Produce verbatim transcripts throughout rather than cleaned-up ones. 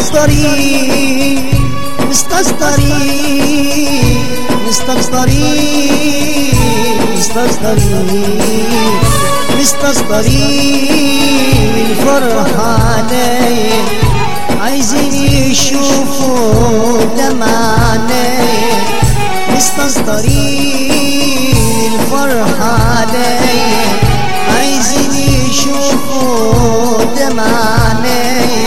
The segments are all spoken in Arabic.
مستصدرين مستصدرين مستصدرين مستصدرين مستصدرين الفرحة عليا عايزين يشوفوا دمعنا مستصدرين الفرحة عليا عايزين يشوفوا دمعنا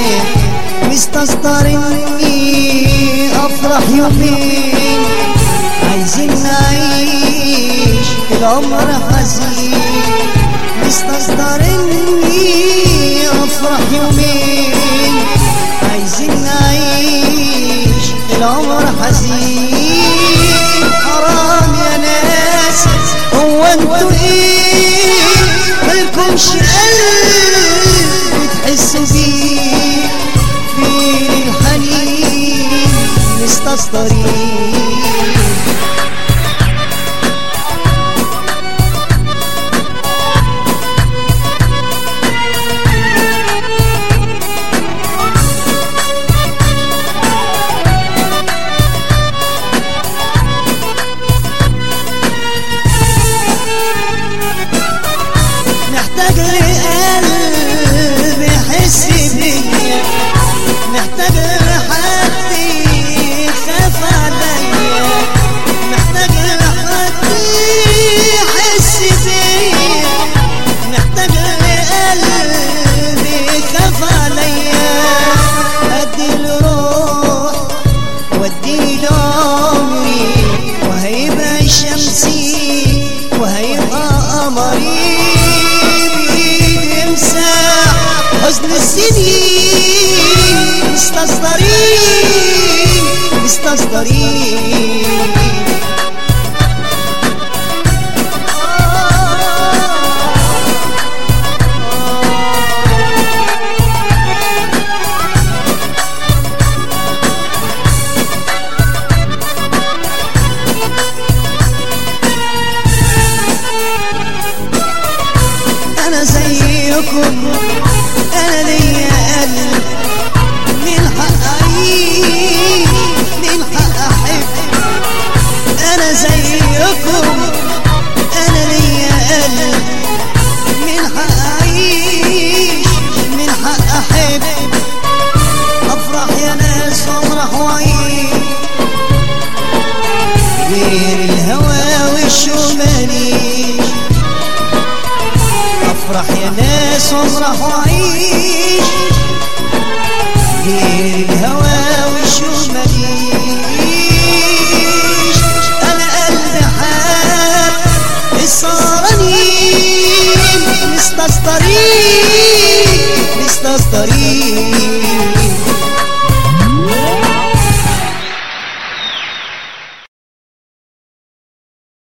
مستصدريني افرح يومين عايزين نعيش العمر حزين مستصدريني افرح يومين عايزين نعيش العمر حزين حرام يا ناس هو انتوا ايه مالكمش قلب تحسوا بيه فين الحنين مستصدرين محتاج لقلب يحس بيا محتاج لحد يخاف عليا محتاج لحد يحس بيا محتاج لقلب يخاف عليا اديله روح واديله عمري وهيبقى شمسي وهيبقى قمري حزن السنين مستصدرين مستصدرين أنا زيكم أنا ليا قلب من حق أعيش من حق أحب أنا زيكم أنا ليا قلب من حق أعيش من حق أحب أفرح يا ناس وأفرح وأعيش غير الهوى والشوق ماليش أفرح يا ناس وأفرح وأعيش غير